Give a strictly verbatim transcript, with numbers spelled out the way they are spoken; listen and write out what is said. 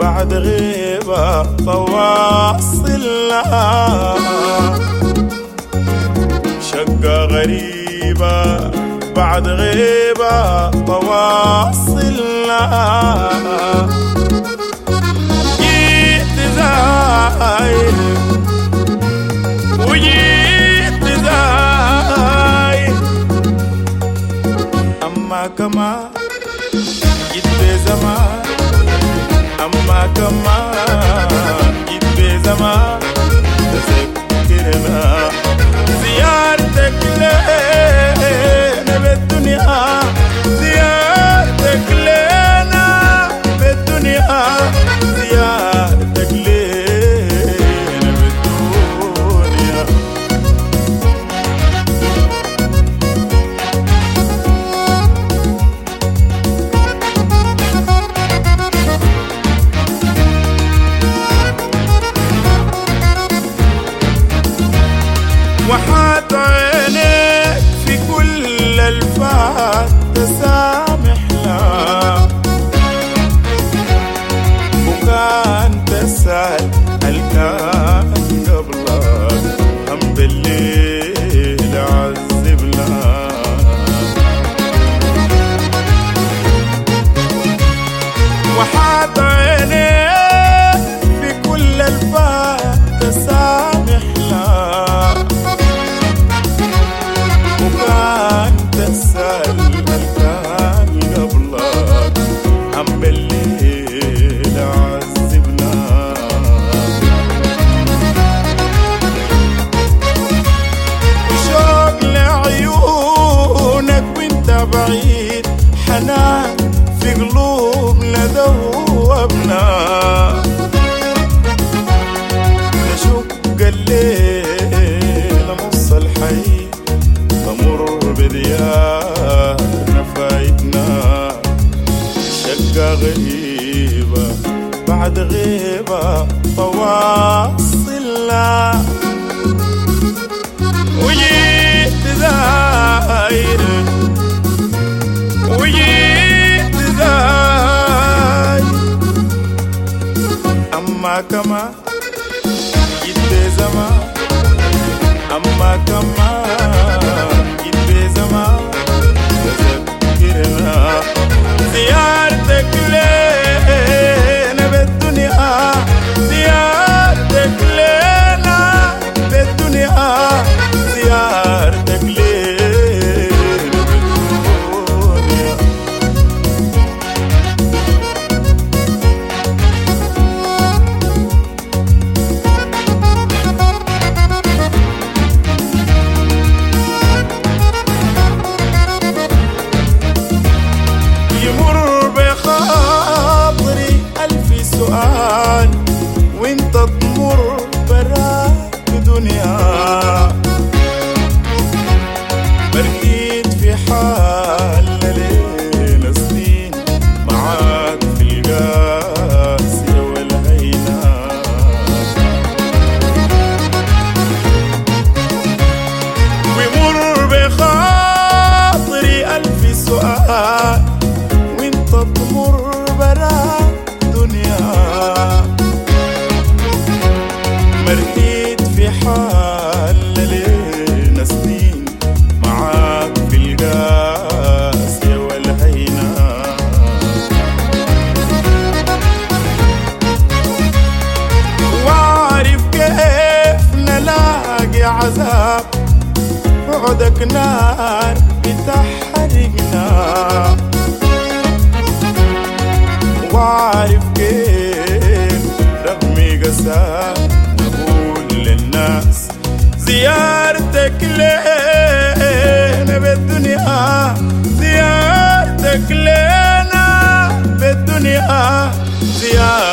بعد غيبة تواصلنا، شقة غريبة بعد غيبة تواصلنا. جيت زاير وجيت زاير، أما كمان جيت بزمان، أما كمان جيت بزمان. تذكرنا زيارتك لنا بالدنيا، زيارتك لنا بالدنيا، زيارتك لنا بالدنيا. وحات عينيك في كل الفات تسامحنا، وكان تسأل هل كان قبلك هم بالليل عذبنا. وحات عينيك في كل الفات تسامحنا، وكان تسأل هل كان قبلك هم بالليل عذبنا. وشوق لعيونك وانت بعيد، حنان في قلوبنا ذوبنا. نشق الليل نص الحي، تمر بديارنا فايتنا، شقة غريبة بعد غيبة تواصلنا. وجيت زاير وجيت زاير، أما كمان جيت بزمان، أما كمان جيت بزمان. تذكرنا زيارتك لنا بالدنيا، زيارتك لنا بالدنيا، زيارتك لنا بالدنيا. يمر بخاطري ألف سؤال وانت تمر براك دنيا، بركيت في حال لينا سنين معاك في القاسية والهينة. ويمر بخاطري ألف سؤال وانت تمر براك دنيا، مركيت في حال لينا سنين معاك في القاسية والهينة. وعارف كيف نلاقي عذاب، بعدك نار بتحرقنا. وعارف كيف رغم قساك نقول للناس زيارتك لنا بالدنيا، زيارتك لنا بالدنيا، زيارتك